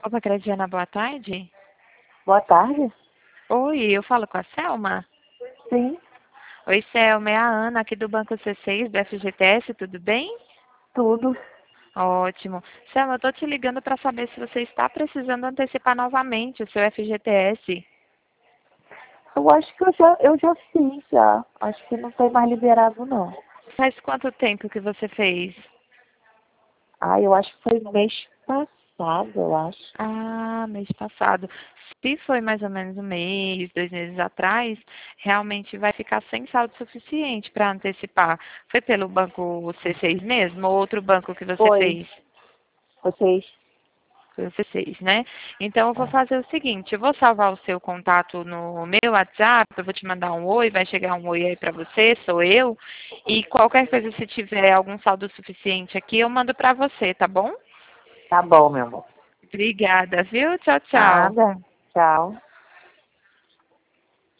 Opa, Gradiana, boa tarde. Boa tarde. Oi, eu falo com a Selma? Sim, Oi, Selma, é a Ana aqui do Banco C6 do FGTS, tudo bem? tudo. Ótimo. Selma, eu tô te ligando para saber se você está precisando antecipar novamente o seu FGTS. Eu acho que eu já fiz já. Acho que não tem mais liberado, não. Faz quanto tempo que você fez? Eu acho que foi mês passado, eu acho. Ah, mês passado. Se foi mais ou menos um mês, 2 meses atrás, realmente vai ficar sem saldo suficiente para antecipar. Foi pelo banco C6 mesmo ou outro banco que você Foi. fez? Vocês. Foi o C6, né? Então eu vou É. fazer o seguinte, eu vou salvar o seu contato no meu WhatsApp, eu vou te mandar um oi, vai chegar um oi aí para você, sou eu. E qualquer coisa, se tiver algum saldo suficiente aqui, eu mando para você, tá bom? Tá bom, meu amor. Obrigada, viu? Tchau, tchau. Nada. Tchau.